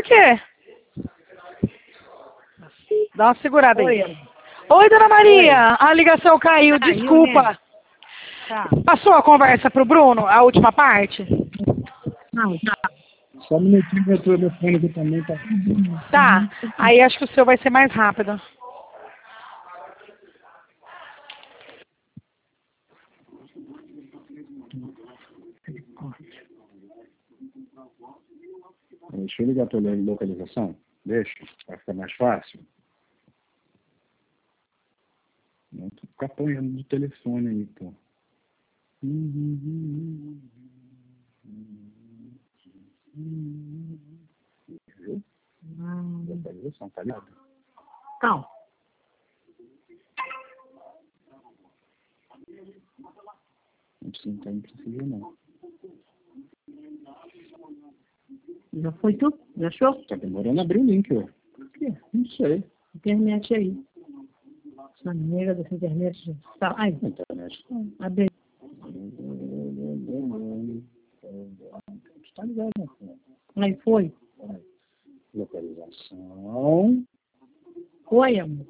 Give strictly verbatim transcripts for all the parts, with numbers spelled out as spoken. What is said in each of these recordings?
quê? Dá uma segurada aí. Oi. Oi, Dona Maria. Oi. A ligação caiu, Caiu, desculpa. né? Tá. Passou a conversa pro Bruno, a última parte? Não, tá. Só um minutinho, meu telefone aqui também tá. Tá. Aí acho que o seu vai ser mais rápido. Deixa eu ligar para a localização. Deixa, vai ficar mais fácil. Não tô ficar apanhando do telefone aí, pô. Viu? Localização, tá ligado? Calma. Não precisa, não precisa não. Já foi tu? Já achou? Tá demorando a abrir o link, ó. Por quê? Não sei. Internet aí. Essa merda dessa internet. Tá. Ai, Internet. abre. Tá ligado, né? Aí foi. Localização. Foi, amor.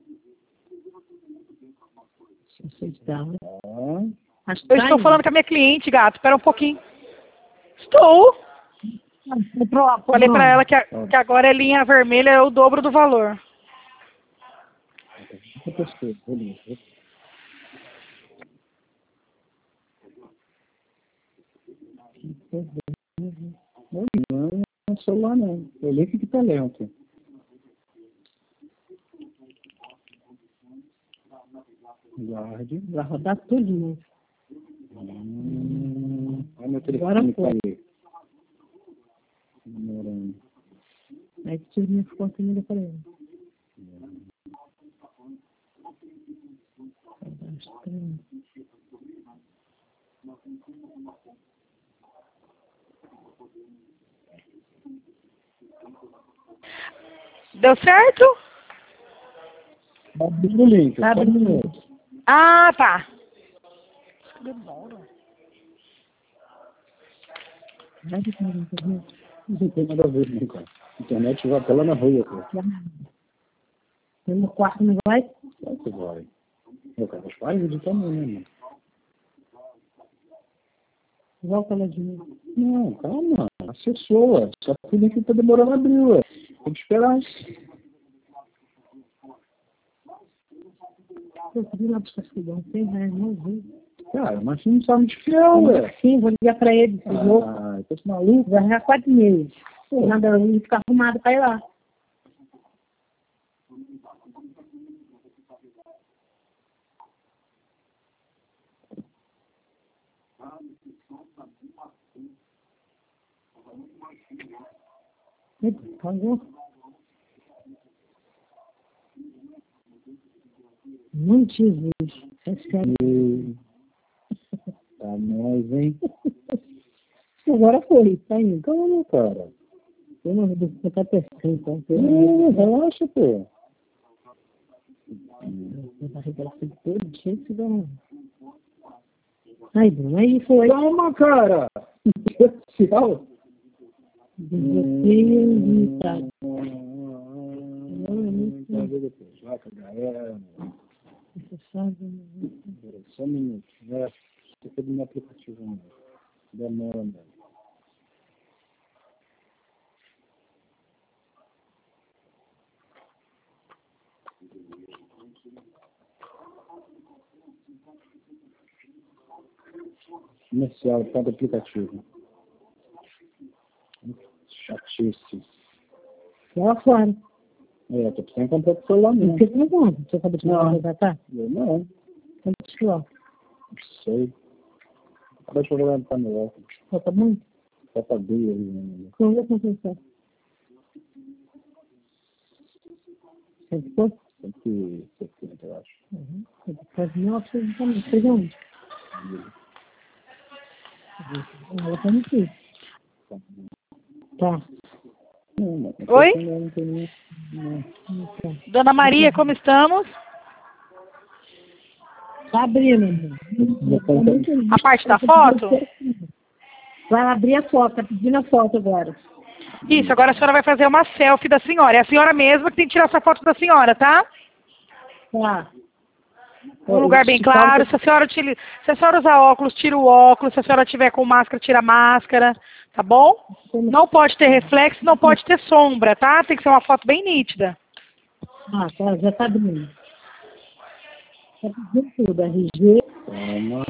Se você está. Acho que Eu tá estou aí. falando com a minha cliente, gato. Espera um pouquinho. Estou. Falei pra ela que, a- que agora a linha vermelha é o dobro do valor. Não, não é celular não. O link que tá lento. Guarde. Vai rodar tudo de novo. Hum, olha meu Agora telefone foi. aí. Demorando. Aí tira minha foto e manda pra ele. Deu certo? Abre o link. Abre só um o link. minuto. Ah, tá. Vai de novo, entendeu? Não tem nada a ver, não, cara. A internet vai até lá na rua, cara. Tem no quarto, não vai? Claro que vai. Meu cara, os pais de também, né, mano? Volta lá de novo. Não, calma. Acessou, ué. Só que o link tá demorando a abrir, ué. Tem que esperar. Eu pedi lá buscar escudão. Tem reais, não vi. Cara, mas você não sabe de fiel, ué. Sim, vou ligar pra ele. Se louco. Ah, eu tô esse maluco. Vai arranjar quatro meses. Nada, ele fica arrumado pra ir lá. Por favor. Não te vejo. É sério. Tá nós, hein? Agora foi, tá indo. Calma, cara. Eu não vou botar perfeito, então. Não, relaxa, pô. Eu vou arregar tudo todo dia, se dá uma... Aí, Bruno, aí foi. Calma, cara. Tchau. Desafio, tá. Fazer depois. Vai, galera. Você sabe. Só um minuto. Já fica do meu aplicativo, né? Demora, né? Comercial, cada aplicativo. Chatice. Lá fora. É, tô precisando comprar pro celular mesmo. Por que você não compra? Você acabou de Não. comprar, tá? Eu não. Quanto que lá? Não sei. Deixa eu jogar no panel. Ó, tá bom? Só pra ver aí. Como é que você Cento e pouco? cento e setenta, eu acho. Uhum. Faz mil novecentos também. Fez onde? Ela tá no quê? Tá. Não, não. Oi? Não tem nem... Tá. Dona Maria, como estamos? Tá abrindo, amor. A parte da foto? Vai abrir a foto, tá pedindo a foto agora. Isso, agora a senhora vai fazer uma selfie da senhora. É a senhora mesma que tem que tirar essa foto da senhora, tá? Tá. Um lugar bem claro. Se a senhora utiliza, se a senhora usar óculos, tira o óculos. Se a senhora tiver com máscara, tira a máscara. Tá bom? Não pode ter reflexo, não pode ter sombra, tá? Tem que ser uma foto bem nítida. Ah, tá, já tá abrindo. Tá pedindo tudo, R G. Calma.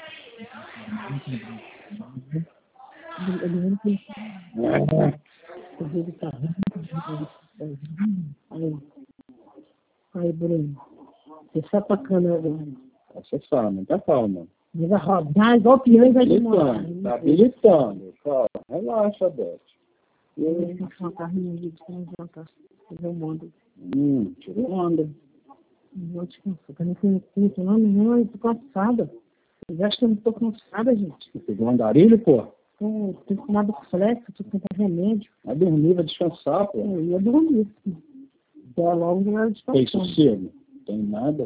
Ele não tem ele tá aí, aí, Bruno. Você só tocando agora. Acessar, não tá calma. Ele vai rodar igual peão e vai demorar. Habilitando, tá habilitando. Calma, relaxa, Beth. Eu vou fazer uma carrinha ali, você não jantar. Fazer um mundo. Hum, tirou onda. Não descansar, tá me curto, não, não, eu tô cansada. Eu acho que eu não tô cansada, gente. Você pegou um andarilho, pô? Tô, tô tomando flex, tô tomando remédio. Vai dormir, vai descansar, pô. Eu ia dormir. Até logo eu ia descansar. Tem sossego? Tem nada?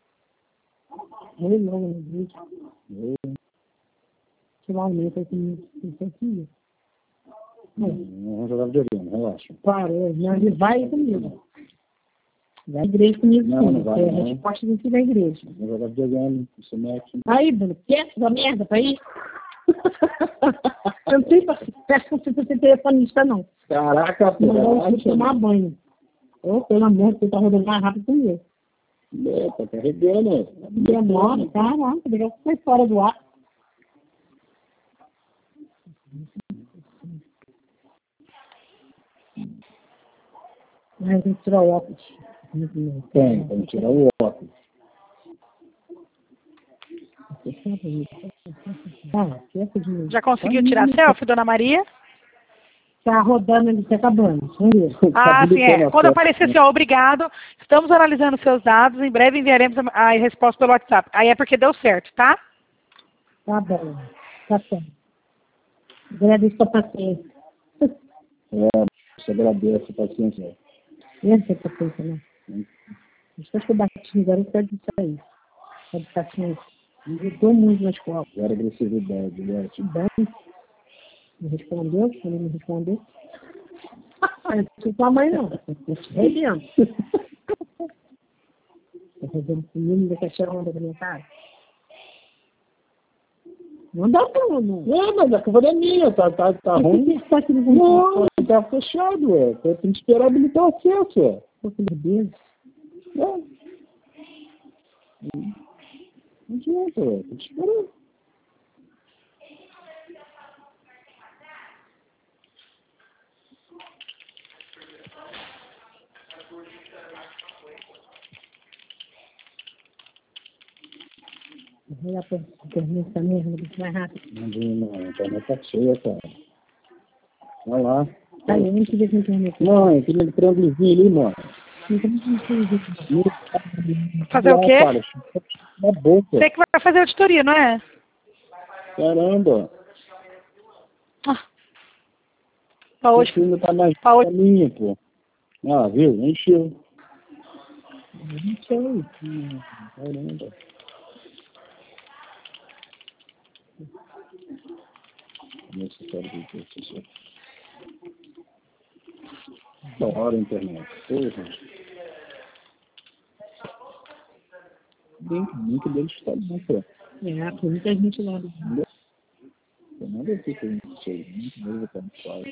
Ele logo no vídeo. Eu Finalmente aqui, isso aqui. não vou jogar videogame, relaxa. Parou, ele vai comigo. Vai à igreja comigo, Não, sim. não vai, É a não. resposta daqui da igreja. Vou jogar videogame, você mete. Aí, Bruno, quer essa merda pra ir? Eu não tenho paciência pra você ter telefonista, não. Caraca, pô. Não vou relaxa. tomar banho. Ô, pelo amor de Deus, você tá rodando mais rápido que eu. É, tá carregando. Demora, caraca, legal que foi fora do ar. Mas tem que tirar o óculos. Tem, tem que tirar o óculos. Tá, esquece de... Já conseguiu tirar selfie, dona Maria? Tá rodando ali, tá acabando. Vamos ver. Ah, sim, é. habilitando a Quando foto, aparecer né? assim, ó, obrigado, estamos analisando seus dados, em breve enviaremos a, a resposta pelo WhatsApp. Aí é porque deu certo, tá? Tá bom. Tá certo. Agradeço a paciência. É, você agradece a paciência. Essa é a paciência, né? Depois que eu bati agora, eu quero disso aí. É de paciência. Me ajudou muito na escola. Zero agressividade, né? Bem, me respondeu, ele me respondeu. Ah, não sou tua mãe, não. Arrebento. Tá fazendo comigo, me deixa tirar onda da minha cara. Não dá pra não. Não, mas a culpa não é minha, tá, tá, tá ruim. Tá aqui no Não, tá fechado, ué. Tem que esperar habilitar o acesso, ué. Pô, que beleza. Não. Não adianta, ué. Tem que esperar. Vou lá pra terminar essa merda, muito mais rápido. Não, não, a internet tá cheia, cara. Vai lá. Tá, eu não queria que a internet. Mãe, aquele triângulozinho ali, mano. Fazer o quê? Cara, na boca. Você que vai fazer auditoria, não é? Caramba. Ah. Pra hoje. Esse ainda tá mais Pra hoje. minha, pô. Ah, viu? Encheu. Encheu. Hum, Caramba. Necessário de ter da hora a internet. Porra. Bem, muito deles está bom, pô. É, tem muita gente lá. Tem nada a ver com isso aí. Muito bem, vou estar no quadro.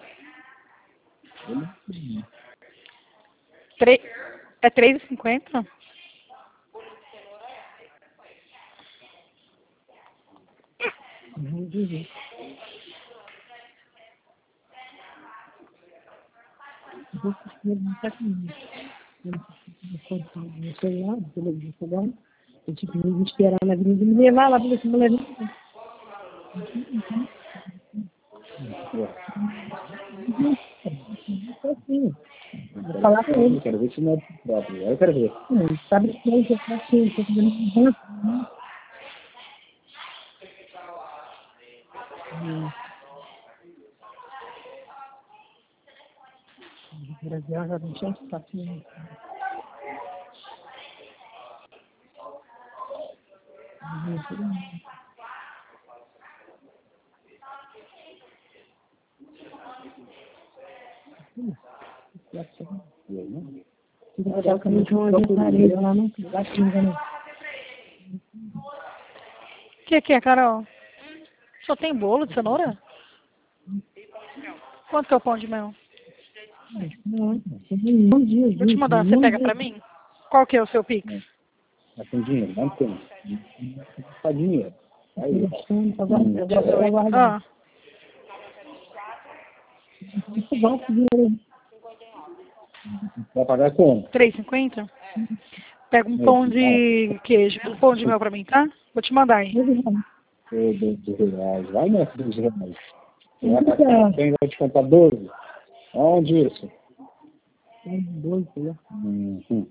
Tre... É três e cinquenta? Vamos ver. Vou perguntar comigo. Eu não sei no celular, no televisão, eu tive que me esperar na avenida e me levar lá para ver se me leva. Assim, vou falar com ele. Eu quero ver se não é próprio. Eu quero ver. Não, sabe que eu estou assim, estou fazendo mudança. O Brasil já não tinha espacinho. Só que não tinha uma parede lá, não. Lá tinha, né? O que, que é, Carol? Só tem bolo de cenoura? Quanto que é o pão de mel? Não, um dia, Vou te mandar, você pega pra mim? Qual que é o seu Pix? Mas tem dinheiro, não tem. Não dinheiro. Aí, Ah, vai pagar como? três e cinquenta? Pega um pão de queijo, um pão de mel pra mim, tá? Vou te mandar aí. Ô, doze reais. Vai nessa, doze reais. Você vai pagar, quem vai te contar doze? Onde isso? doze, né? Uhum.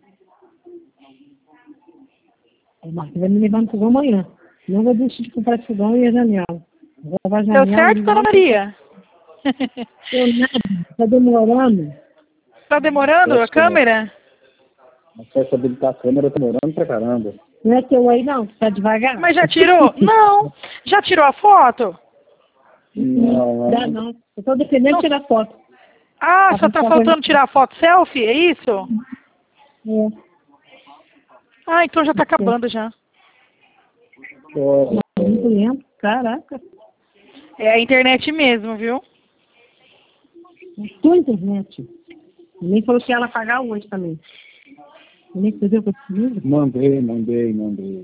O Marcos vai me levar no fogão amanhã. Não vou deixar de comprar fogão e a janela. Vou lavar a Deu janela. certo, dona Maria? Deu nada, tá demorando. Tá demorando a câmera? Acesso a habilitar a câmera, tá demorando pra caramba. Não é teu aí não, tá devagar. Mas já tirou? Não. Já tirou a foto? Não, Dá não. Eu tô dependendo de tirar foto. Ah, só tá faltando tirar a foto selfie, é isso? É. Ah, então já tá acabando já. Nossa. Muito lento, caraca. É a internet mesmo, viu? Tua internet. Nem falou que ela pagar hoje também. Nem entendeu o que eu te digo? Mandei, mandei, mandei.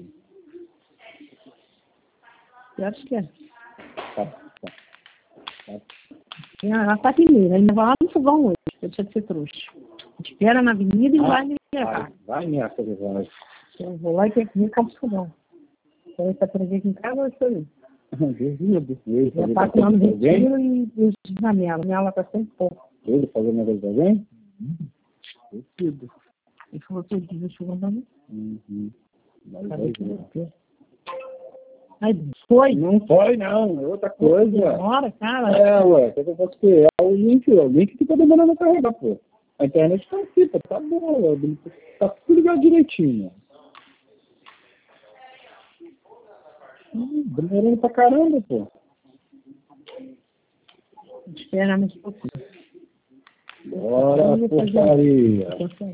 Eu acho que é. Tá, tá. Tá. Ela tá primeiro, ele vai lá no fogão hoje, deixa de ser trouxa. Espera na avenida e Ah, vai me levar. Vai, vai nessa, vai. Eu vou lá e tenho que vir para o fogão. Então, ele tá trazer aqui em casa, eu estou ali. Duvido. Ele Já fazer passo lá no pra alguém? retiro e e os janela. A janela tá sempre pouco. Ele fazer negócio de alguém? Duvido. Ele falou que ele quis o fogão também. Uhum. Vai, Pra vai, ver se vai. vai ter. Aí, foi. Não foi, não. É outra coisa. Demora, cara. É, ué. O que eu posso criar o link? O link que tá demorando a carregar, pô. A internet tá aqui, tá, tá boa. Tá tudo ligado direitinho. Hum, demorando pra caramba, pô. Espera mais um pouquinho. Bora, porcaria.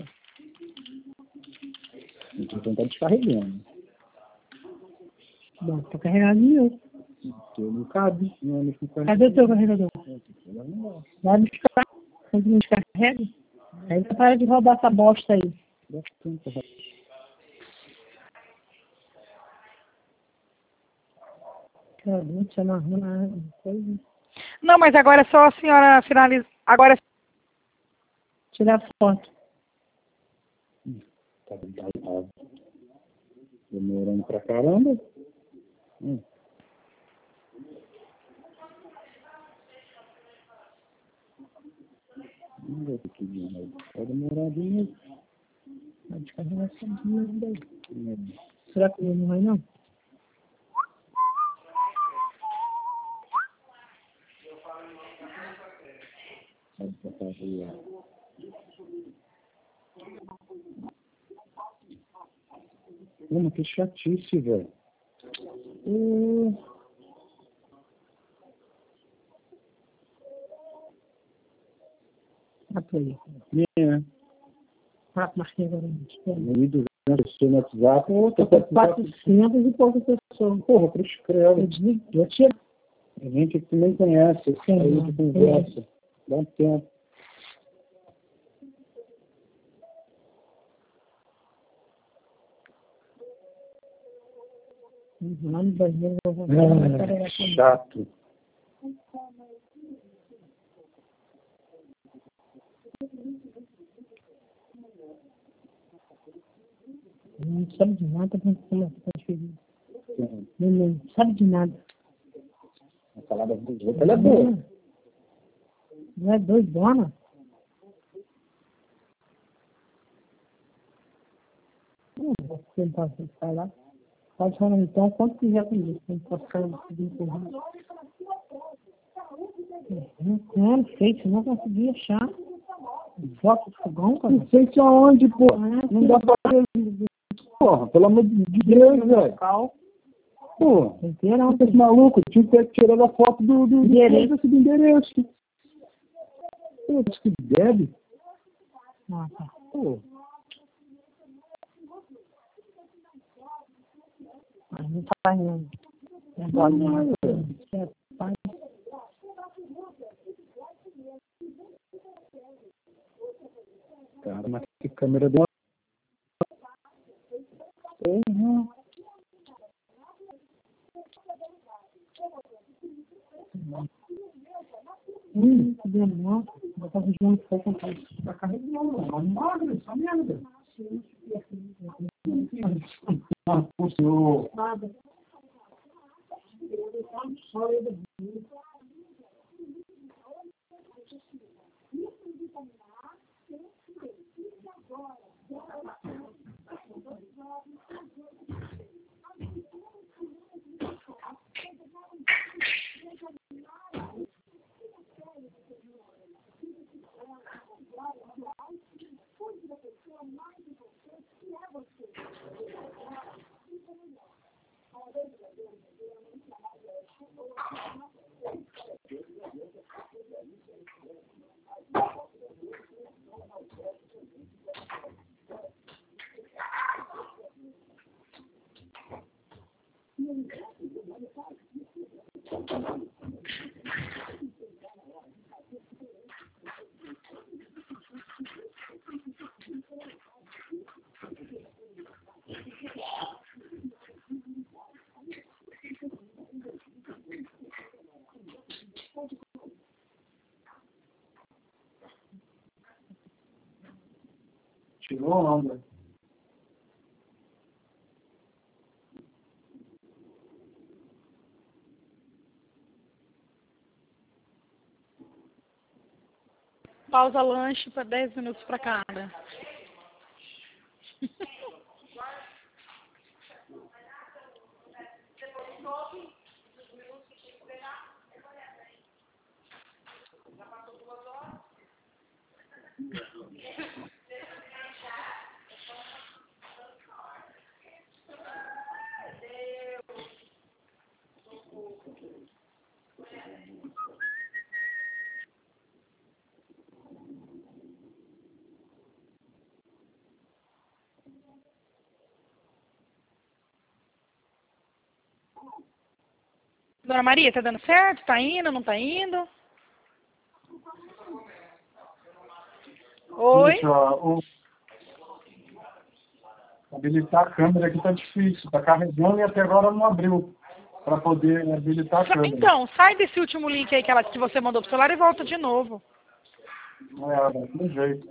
Então tá descarregando. Bom, tô carregado de novo. Porque não cabe. Não, não fica... Cadê o teu carregador? Vai buscar. Quando me descarrega. Aí você para de roubar essa bosta aí. Cara, não te amarrou na coisa. Não, mas agora é só a senhora finalizar. Agora Tirar foto. Tá, tá, tá. Demorando pra caramba. Hum. Não vai ter que ir, mas vai demorar de novo. Vai descarregar essa dinheiro daí. Será que ele não vai não? Vai pra carregar. Mano, que chatice, velho. Hum. Apoio. É. Quatro marquinhos agora. mil e duzentas pessoas no WhatsApp. Outra, quatrocentas e poucas pessoas. Porra, cruz credo. Eu desligo, eu tiro. Tem gente que tu nem conhece. Sim, Aí de conversa. Dá um tempo. Lá no banheiro eu vou Ah, chato. Não sabe de nada, não como tá diferente. Não, não sabe de nada. A salada dos outros ela é boa. Não é doidona? Não, vou tentar ficar lá. Pode falar então quanto quiser com isso. Não posso ficar empurrando. Não quero, feito, não consegui achar. Foto do fogão, cara. Não sei se aonde, pô. Não dá pra ver. Porra, pelo amor de Deus, velho. Pô, Inteirão. esse maluco tinha que ter tirado a foto do, do, do endereço. do endereço. Pô, que bebe. Ah, tá. Pô, Mas não tá indo. Não não, pode não, não. é. É, pai. Cara, mas que câmera deu uma... Hum, tá vendo, não? Vou fazer de um pouco pra carregando. Não abre essa merda. Ah, o senhor... Nada. Tirou a onda. Pausa lanche para dez minutos para cada. Dona Maria, tá dando certo? Tá indo, não tá indo? Oi? Isso, ó, o... habilitar a câmera aqui tá difícil. Tá carregando e até agora não abriu. Para poder habilitar a câmera. Então, sai desse último link aí que, ela, que você mandou pro celular e volta de novo. Não é, daquele jeito.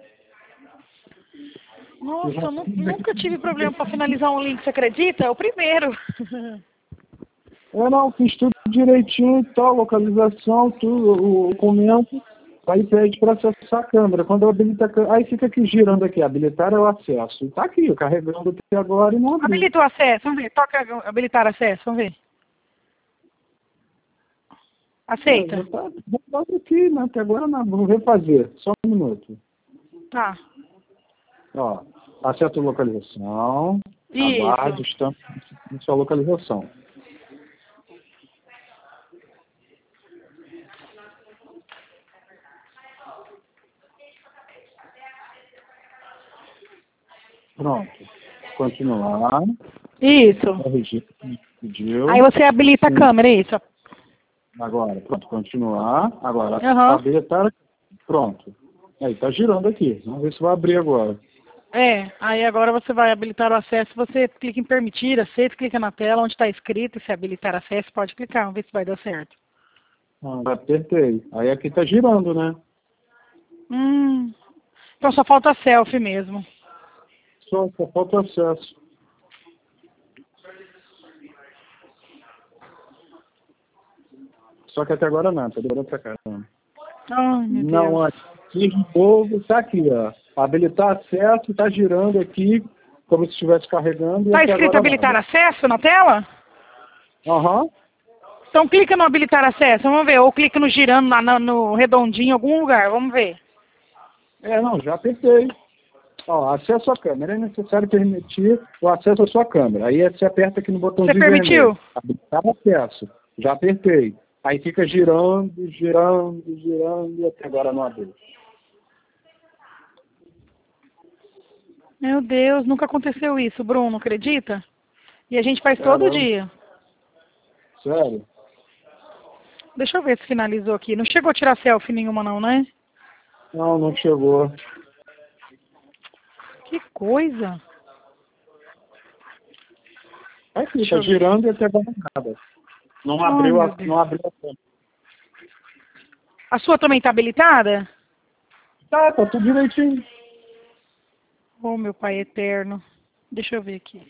Nossa, eu nu- nunca tive problema para finalizar um link, você acredita? É o primeiro. Eu não, fiz tudo direitinho e tal, localização, tudo, o, o comento, aí pede para acessar a câmera. Quando eu habilito a câmera, aí fica aqui girando aqui, habilitar é o acesso. Tá aqui, eu carregando até agora e não abriu. Habilita o acesso, vamos ver. Toca habilitar acesso, vamos ver. Aceita. É, tá, tá aqui, né? Até agora não, vamos refazer, só um minuto. Tá. Ó, acerta a localização, Isso. aguarde, estamos em sua localização. Pronto. Continuar. Isso. Corrigir. Pediu. Aí você habilita Sim. a câmera, isso. Agora, pronto, continuar. Agora, Uhum. habilitar. Pronto. Aí, tá girando aqui. Vamos ver se vai abrir agora. É, aí agora você vai habilitar o acesso, você clica em permitir, aceita, clica na tela onde está escrito, se habilitar acesso, pode clicar, vamos ver se vai dar certo. Ah, apertei. Aí aqui tá girando, né? Hum, então só falta selfie mesmo. Só, só falta o acesso. Só que até agora não, tá demorando pra caramba. Ai, meu Não, Deus. aqui de novo, tá aqui, ó. Habilitar acesso, tá girando aqui, como se estivesse carregando. Está e até escrito agora habilitar nada. acesso na tela? Aham. Então clica no habilitar acesso, vamos ver. Ou clica no girando, na, na- no redondinho em algum lugar, vamos ver. É, não, já apertei. Ó, acesso à câmera. É necessário permitir o acesso à sua câmera. Aí você aperta aqui no botãozinho Você permitiu? vermelho. Habilitar acesso. Já apertei. Aí fica girando, girando, girando e até agora não abriu. Meu Deus, nunca aconteceu isso, Bruno, acredita? E a gente faz todo Caramba. dia. Sério? Deixa eu ver se finalizou aqui. Não chegou a tirar selfie nenhuma não, né? Não, não chegou. Que coisa. Aqui, Deixa tá eu ver. girando e até agora nada. Não Ai, abriu meu a, Deus. não abriu a câmera. A sua também tá habilitada? Tá, tá tudo direitinho. Oh, meu pai eterno. Deixa eu ver aqui.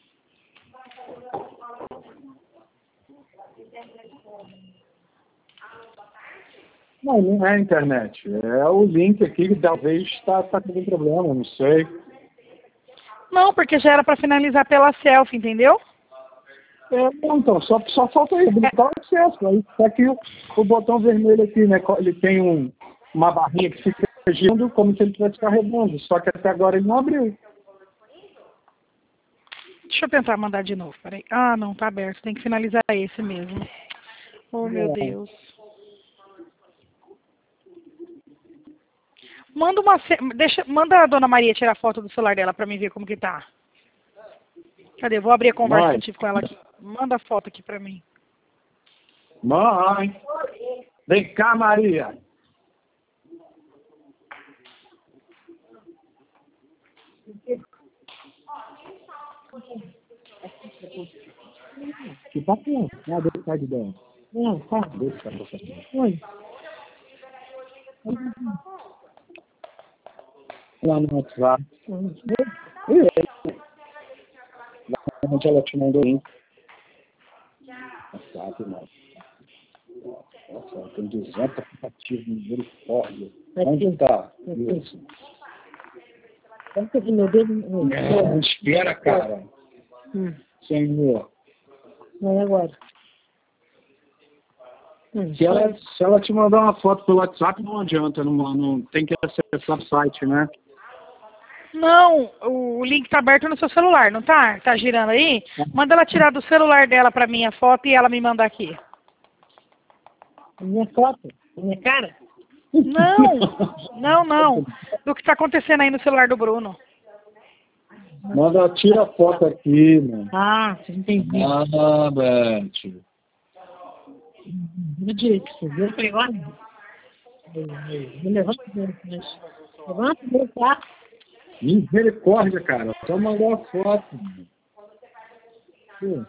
Não, não é a internet. É o link aqui que talvez está tá com algum problema, não sei. Não, porque já era pra finalizar pela selfie, entendeu? É, não, então, só, só falta aí, habilitar o acesso. Aí tá aqui o, o botão vermelho aqui, né? Ele tem um, uma barrinha que fica girando como se ele estivesse carregando. Só que até agora ele não abriu. Deixa eu tentar mandar de novo, peraí. Ah, não, tá aberto. Tem que finalizar esse mesmo. Oh, meu É. Deus. Manda uma... ce- Deixa... Manda a Dona Maria tirar foto do celular dela pra mim ver como que tá. Cadê? Vou abrir a conversa que eu Mãe, tive com ela aqui. Manda a foto aqui pra mim. mãe, vem cá, Maria. Que papo? Ah, deixa eu de dentro. Não, tá. Deixa eu fazer. Oi. Lá no WhatsApp. E aí? Onde ela te mandou link. WhatsApp, não. Nossa, tem duzentos aplicativos, misericórdia. Onde tá? Isso. Meu dedo. É, espera, cara. Hum. Senhor. Vai agora. Hum. Se ela, se ela te mandar uma foto pelo WhatsApp, não adianta, não, não tem que acessar o site, né? Não, o link tá aberto no seu celular, não tá? Tá girando aí? Manda ela tirar do celular dela pra mim a foto e ela me manda aqui. Minha foto? Minha cara? Não, não, não. Do que tá acontecendo aí no celular do Bruno. Manda, tira a foto aqui, mano. Ah, você entendi. Ah, Beth. No direito, você viu? Foi agora? Levanta o dedo, mas... Levanta o dedo, tá? Misericórdia, cara. Só mandar a foto. Mano. Pô.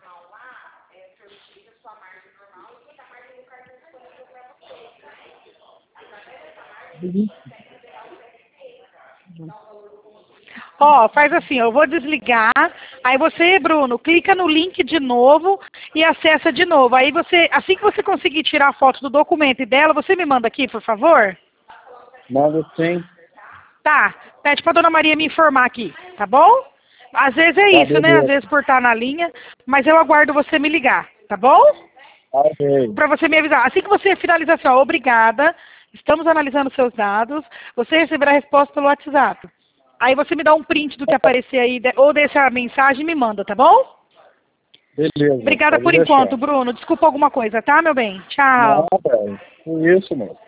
Ó, faz assim, eu vou desligar, aí você, Bruno, clica no link de novo e acessa de novo. Aí você, assim que você conseguir tirar a foto do documento e dela, você me manda aqui, por favor? Manda sim. Tá, pede pra Dona Maria me informar aqui, tá bom? Às vezes é Tá, isso, né? beleza. Às vezes por estar na linha, mas eu aguardo você me ligar, tá bom? Ok. Pra você me avisar. Assim que você finalizar assim, ó, obrigada, estamos analisando seus dados, você receberá a resposta pelo WhatsApp. Aí você me dá um print do que aparecer aí, de- ou deixa a mensagem e me manda, tá bom? Beleza. Obrigada pode por deixar. enquanto, Bruno. Desculpa alguma coisa, tá, meu bem? Tchau. Nada. É isso, mano.